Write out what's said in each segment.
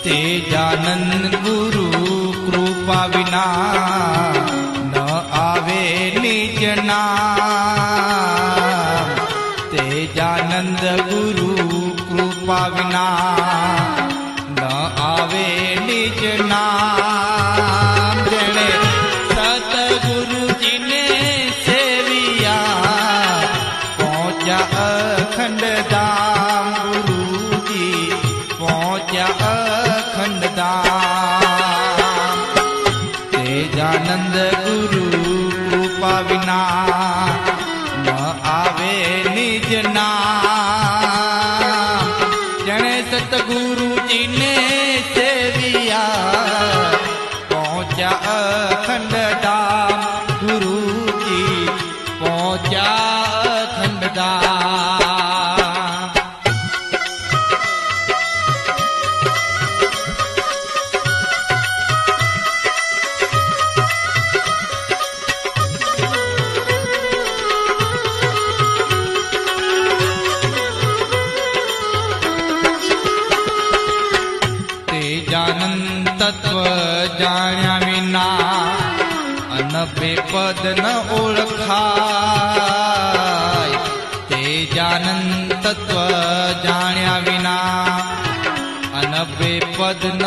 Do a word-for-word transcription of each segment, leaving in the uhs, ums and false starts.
तेजानंद गुरु कृपा विना न आवे निज नाम। तेजानंद गुरु कृपा विना न आवे निज नाम। जेणे सतगुरु जी ने सेविया पहुंचा अखंड धाम। गुरु जी पहुंचा अखंड धाम। तेजानंद गुरु कृपा विना न आवे निज नाम। जने सतगुरु जी ने सेविया पहुंचा अखंड धाम। गुरु जी पहुंचा अखंड धाम। तेजानंद तत्व जाण्या विना अनबे पद न ओळखाय। तेजानंद तत्व जाण्या विना अनबे पद न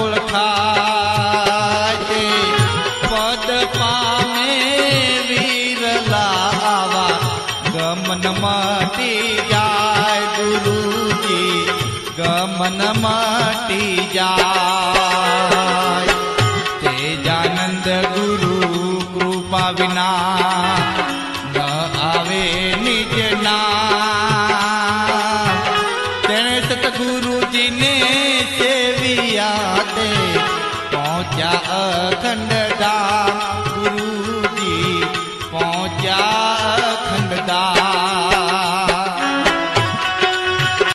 ओळखाय। पद पामे वीर लावा गमन मटी जाय। गुरु जी गमन मटी जाय। तेजानंद गुरु कृपा विना न आवे निज नाम। तेने सतगुरु जी ने सेविया ते पहुंचा अखंड धाम। गुरु जी पहुंचा